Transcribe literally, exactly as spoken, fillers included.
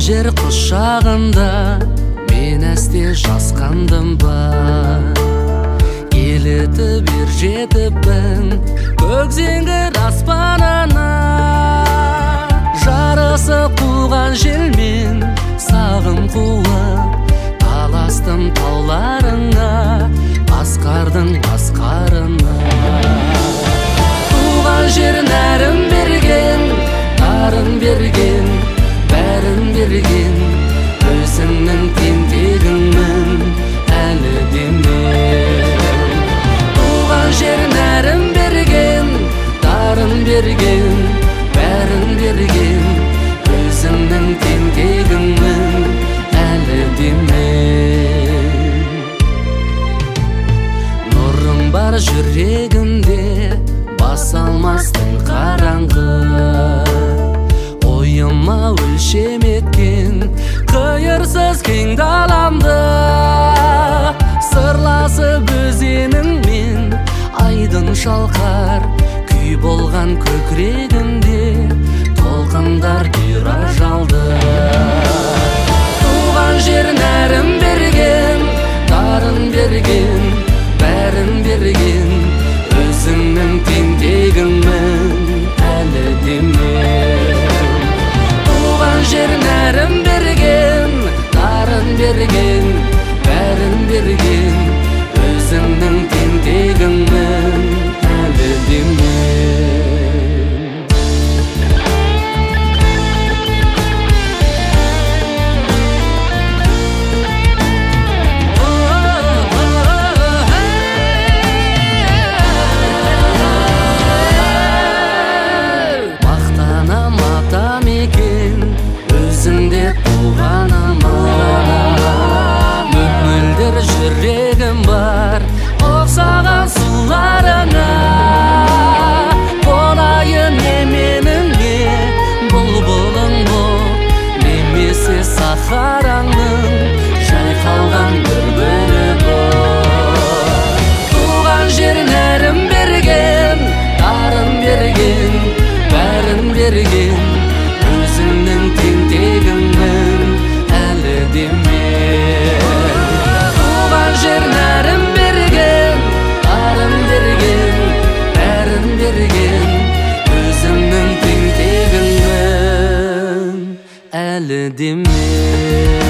жер құшағында мен әсте жасқандым ба? Елітіп ер жетіппін көкзеңгір аспанына, жарысып қуған желмен сағым қуып таластым тауларыңа, асқардың асқарына. Туған жер нәрін берген, нарын берген, бәрін берген, өзіңнің тентегіңмін әлі де мен. Туған жер нәрін берген, нарын берген, бәрін берген, өзіңнің тентегіңмін әлі де мен. Нұрың бар жүрегімде, баса алмастың қараңғы, ойыма өлшем еткен қиырсыз кең даламды. Сырласып өзеніңмен айдын шалқар, күй болған көкірегімде толқындар бұйра жалды. Туған жер нәрін берген, дарын берген, бәрін берген, өзіңнің тентегіңмін әлі де мен. Туған жер нәрін берген, дарын берген, бәрін берген, өзіңнің тентегіңмін әлі де мен. Жүрегім бар оқсаған суларына, болайын еменіңе бұлбұлың боп, немесе сахараңның жайқалған дүрбілі боп. Туған жер нәрін берген, дарын берген, бәрін берген, өзіңнің тентегіңмін әлі де мен. Жер нәрін берген, дарын берген, бәрін берген, өзіңнің тентегіңмін әлі де мен.